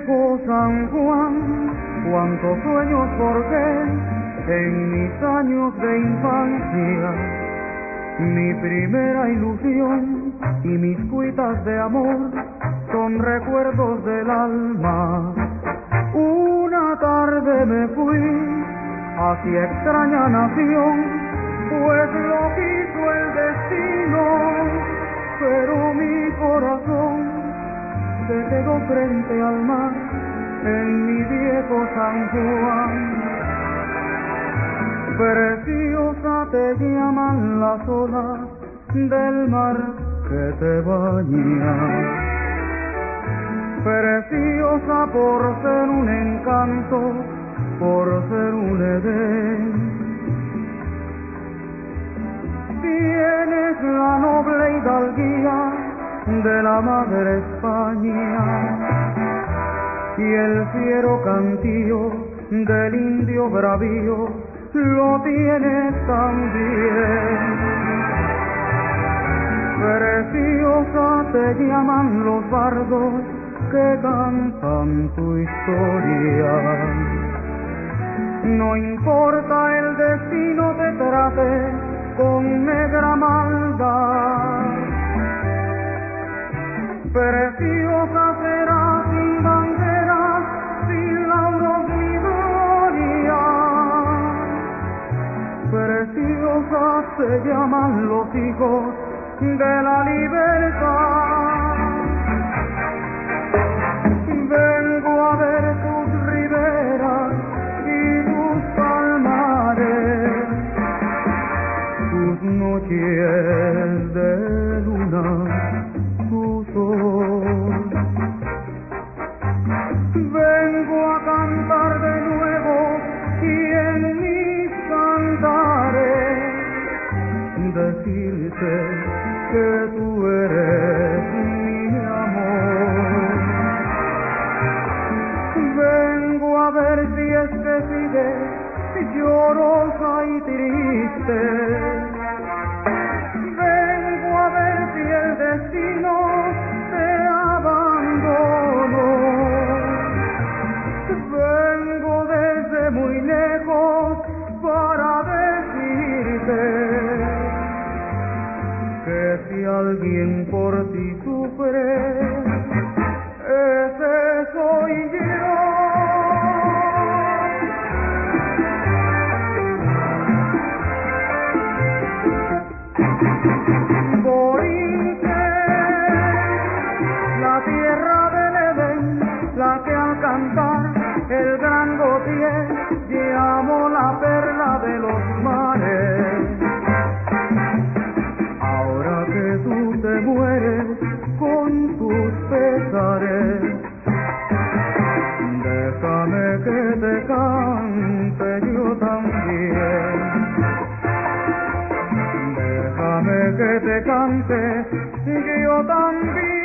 viejo San Juan, cuántos sueños forjé en mis años de infancia. Mi primera ilusión y mis cuitas de amor son recuerdos del alma. Una tarde me fui hacia extraña nación, pues lo quiso el destino, pero mi corazón se quedó frente al mar en mi viejo San Juan. Preciosa te llaman las olas del mar que te baña, preciosa por ser un encanto, por ser un Edén. Tienes la noble hidalguía de la madre España y el fiero cantío del indio bravío lo tienes también. Preciosa te llaman los bardos que cantan tu historia. No importa el destino te trate con negra maldad, preciosa será sin banderas, sin lauros ni gloria. Preciosa se llaman los hijos de la libertad. Vengo a ver tus riberas y tus palmares, tus noches de luna, tu sol. Vengo a cantar de nuevo y en mis cantares decirte que tú eres mi amor. Vengo a ver si es que sigues llorosa y triste. Vengo a ver si el destino te abandonó. Vengo desde muy lejos para decirte que si alguien por ti sufre, ese soy yo. Borinque, la tierra del Edén, la que al cantar el gran Gautier llamó la perla de los mares. Ahora que tú te mueres con tus pesares, déjame que te cante yo también. Déjame que te cante yo también.